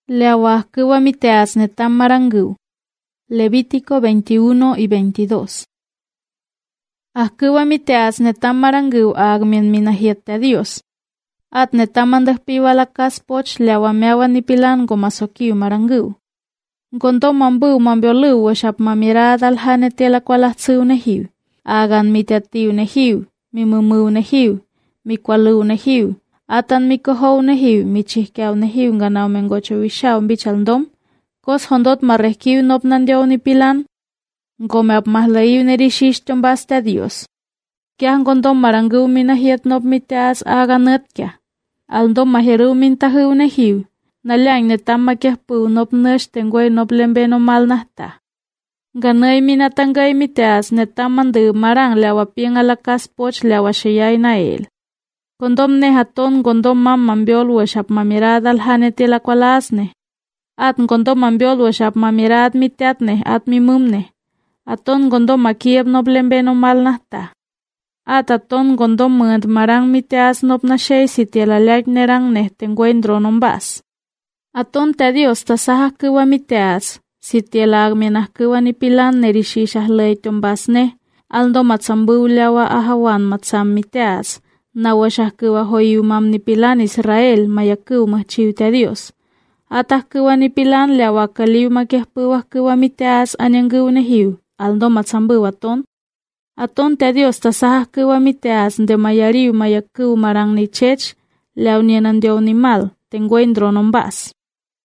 Leawahkuwa miteas netam marangu. Levítico 21 y 22. Ahkuwa miteas netam marangu agmin minahiete a Dios. At netamandah piwalakas poch leawameawa nipilan gomasokiu marangu. Gondo mambu mambiolu washap mamirada alhanete la kwalatsu nehiu. Agan mitetiu nehiu, mimumu nehiu, mikwalu nehiu. Atan mikohou nehiu, michihkeau nehiu nganaw mengocho wishaw bichaldom. Kos hondot marrehkiu nopnandiau nipilan. Ngomeap mahlaiu nerishishton basta Dios. Kiah gondom marangu minahiet nop miteas aganet kia. Aldom maheru mintahu nehiu. Nalyang netam makiahpu nop nesh tengwe nop lembeno malnahta. Ganay minatangay miteas netam mandu marang leawapien alakas poch leawashayay nael. Gondom ne haton gondom mambiol washap mamirad alhanete la kwalasne. At gondom mambiol washap mamirad miteatne at mimumne. Aton gondom makieb nop lembeno malnahta. At aton gondom mend marang miteas nop nashay sitialalag nerang ne tengwen dronombas. Aton te Dios tasahak kuwa miteas, sitialag menah kuwa nipilan nerishishah leiton basne, aldo matsambu lewa ahawan matsam miteas, nawashah kuwa hoyumam nipilan Israel mayaku mahchiu te Dios. Atah kuwa nipilan lewa kaliu makiahpuwah kuwa miteas anyanggu nehiu, aldo matsambu aton. Aton te Dios tasahak kuwa miteas de mayariu mayaku marang ni chech, lew nienan dio ni mal, tengwen dronombas.